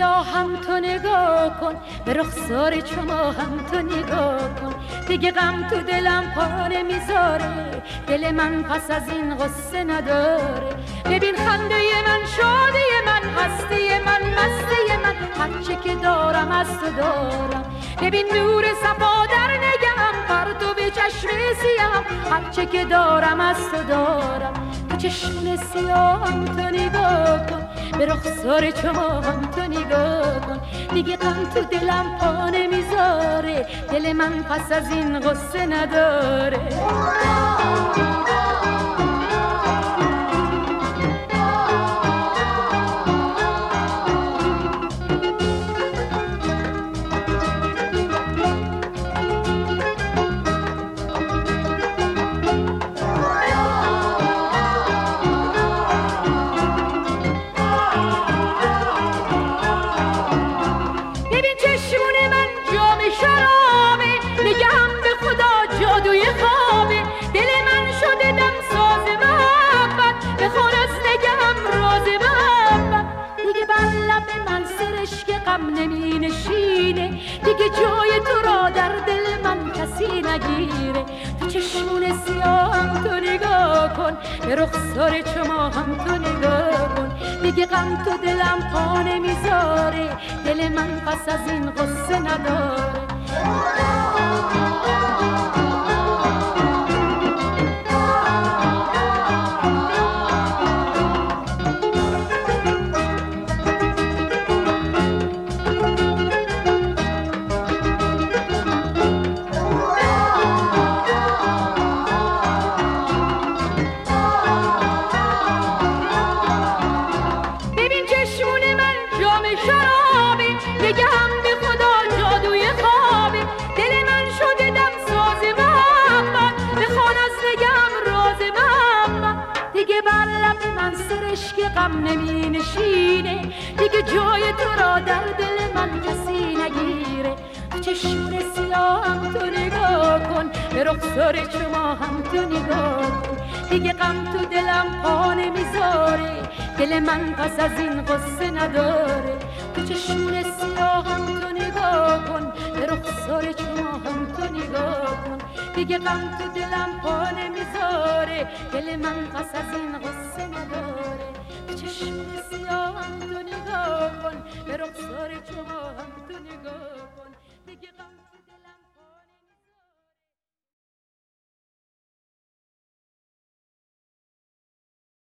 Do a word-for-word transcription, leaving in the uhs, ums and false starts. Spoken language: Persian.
سیاه هم تو نگاه کن، به رخسار شما هم تو نگاه کن. دیگه غم تو دلم پا نمیذاره، دل من پس از این غصه نداره. ببین خنده من، شادی من، هستی من، مستی من، هرچه که دارم از تو دارم. ببین نور صفا در نگم، پرتو به چشم سیام، هرچه که دارم از تو دارم. تو چشم سیام تو نگاه کن، به رخسار شما هم تو نگاه کن. دیگه غم تو دلم پا نمیذاره، دل من پس از این غصه نداره. نمی نشینه دیگه، جای تو را در دل من کسی نگیره. تو چشمون سیاه تو نگاه کن، به رخسار شما هم تو نگاه کن. دیگه غم تو دلم پا نمیذاره، دل من پس از این غصه نداره. غم نمی نشینه دیگه، جای تو را در دل من کسی نگیره. تو چشمون سیاه هم تو نگاه کن، به رخسار شما هم تو نگاه کن. دیگه غم تو دلم پا نمیذاره، دل من پس از این غصه نداره. تو چشمون سیاه هم تو نگاه کن، به رخسار شما هم تو نگاه کن. دیگه غم تو دلم پا نمیذاره، دل من پس از این غصه نداره. چشم سیاه هم تو نگاه کن، به رخسار شما هم تو نگاه کن. دیگه غم